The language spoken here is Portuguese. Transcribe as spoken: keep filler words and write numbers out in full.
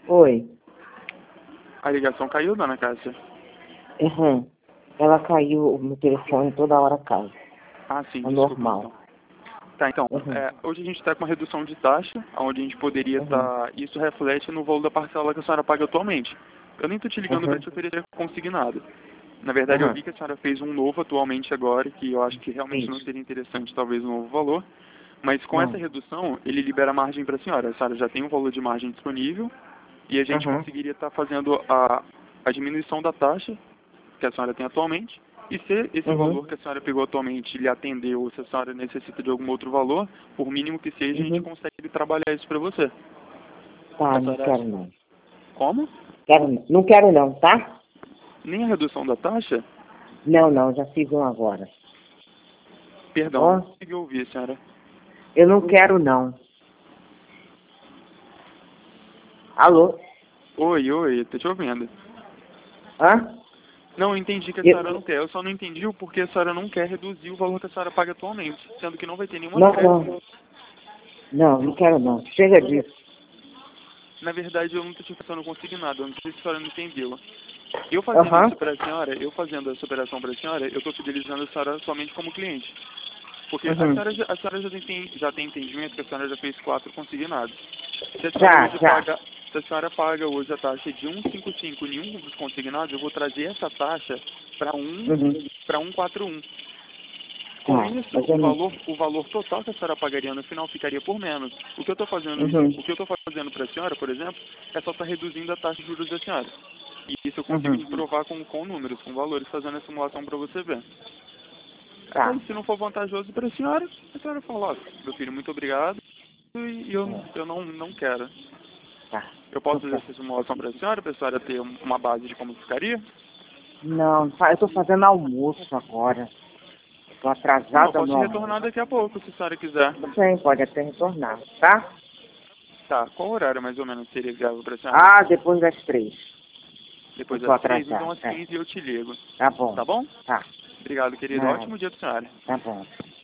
Oi. A ligação caiu, dona Cássia? Uhum. Ela caiu, no telefone toda hora cai. Ah, sim, É desculpa, normal. então. Tá, então, Uhum. é, hoje a gente está com uma redução de taxa, onde a gente poderia Uhum. estar... Tá, isso reflete no valor da parcela que a senhora paga atualmente. Eu nem estou te ligando para Uhum. te oferecer consignado. Na verdade, eu Uhum. vi que a senhora fez um novo atualmente agora, que eu acho que realmente não Isso. seria interessante, talvez, um novo valor. Mas com essa Hum. redução, ele libera margem para a senhora. A senhora já tem um valor de margem disponível e a gente Uhum. conseguiria estar fazendo a, a diminuição da taxa que a senhora tem atualmente. E se esse Uhum. valor que a senhora pegou atualmente lhe atendeu, ou se a senhora necessita de algum outro valor, por mínimo que seja, a gente Uhum. consegue trabalhar isso para você. Tá, A não senhora acha? quero não. Como? Quero não. Não quero não, tá? Nem a redução da taxa? Não, não, já fiz um agora. Perdão, não Ó, consegui ouvir, senhora. eu não quero não. Alô? Oi, oi, tô te ouvindo. Hã? Não, eu entendi que a senhora Eu... não quer. Eu só não entendi o porquê a senhora não quer reduzir o valor que a senhora paga atualmente, sendo que não vai ter nenhum Não, acréscimo. não. Não, não quero não. Chega disso. Na verdade, eu não estou te passando consignado, eu não sei se a senhora não entendeu. Eu fazendo Aham. isso para a senhora, eu fazendo essa operação para a senhora, eu estou fidelizando a senhora somente como cliente. Porque a Uhum. senhora, já, a senhora já, tem, já tem entendimento que a senhora já fez quatro consignados. Se a senhora Já, hoje já. paga, se a senhora paga hoje a taxa de cento e cinquenta e cinco em um dos consignados, eu vou trazer essa taxa para um, Uhum. para cento e quarenta e um. Com Tá, isso, mas eu o não... valor, o valor total que a senhora pagaria no final ficaria por menos. O que eu estou fazendo, Uhum. o que eu estou fazendo para a senhora, por exemplo, é só estar reduzindo a taxa de juros da senhora. E isso eu consigo te Uhum. provar com, com números, com valores, fazendo a simulação para você ver. Aí, Tá. se não for vantajoso para a senhora, a senhora fala, ó, meu filho, muito obrigado, e eu, É, eu não, não quero. tá. Eu Então posso fazer tá. essa simulação para a senhora, para a senhora ter uma base de como ficaria? Não, fa- eu tô fazendo almoço agora. Tô Não, eu atrasada posso no te retornar almoço. daqui a pouco, se a senhora quiser. Tudo bem, pode até retornar, tá? Tá, qual horário mais ou menos seria viável para a senhora? Ah, depois das três. Eu Depois tô das três? Então atrasada. às É. quinze eu te ligo. Tá bom. Tá bom? Tá. Obrigado, querido. Nada. Ótimo dia pra senhora. Tá bom.